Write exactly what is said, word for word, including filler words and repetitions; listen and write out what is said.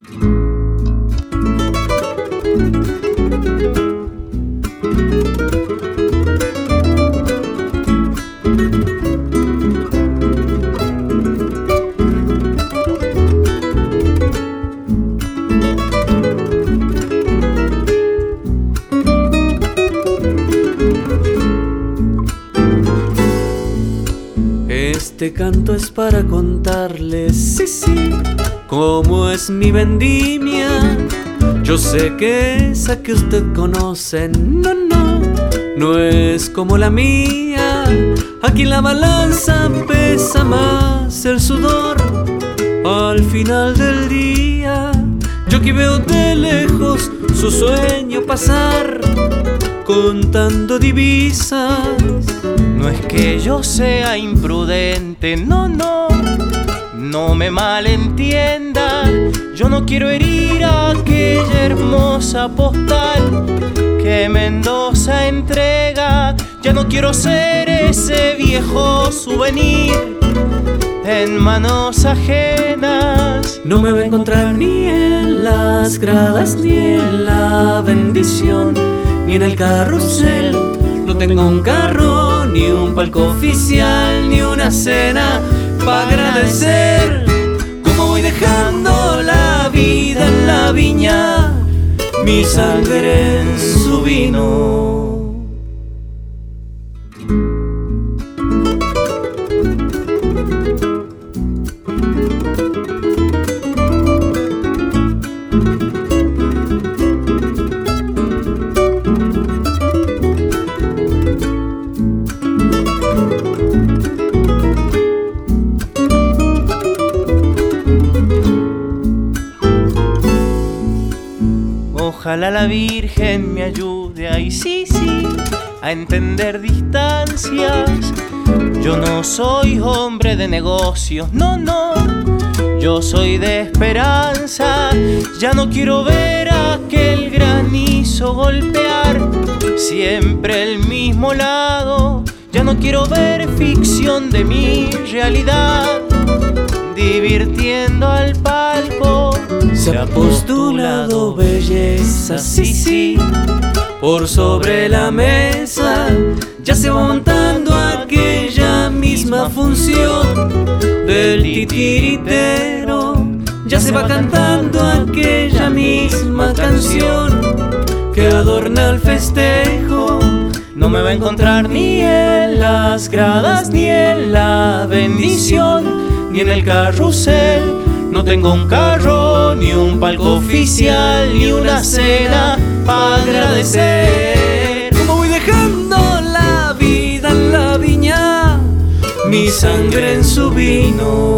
Este canto es para contarles, sí, sí, cómo es mi vendimia. Yo sé que esa que usted conoce, no, no, no es como la mía. Aquí en la balanza pesa más el sudor al final del día. Yo aquí veo de lejos su sueño pasar, contando divisas. No es que yo sea imprudente, no, no, no me malentienda. Yo no quiero herir a aquella hermosa postal que Mendoza entrega. Ya no quiero ser ese viejo souvenir en manos ajenas. No me va a encontrar ni en las gradas, ni en la bendición, ni en el carrusel. No tengo un carro, ni un palco oficial, ni una cena para agradecer. Como voy dejando la vida en la viña, mi sangre en su vino. Ojalá la Virgen me ayude, ay sí, sí, a entender distancias. Yo no soy hombre de negocios, no, no, yo soy de esperanza. Ya no quiero ver aquel granizo golpear siempre el mismo lado. Ya no quiero ver ficción de mi realidad divirtiendo al palco. Se ha postulado belleza, sí, sí, por sobre la mesa. Ya se va montando aquella misma función del titiritero. Ya se va cantando aquella misma canción que adorna el festejo. No me va a encontrar ni en las gradas, ni en la bendición, ni en el carrusel. No tengo un carro, ni un palco oficial, ni una cena para agradecer. Como voy dejando la vida en la viña, mi sangre en su vino.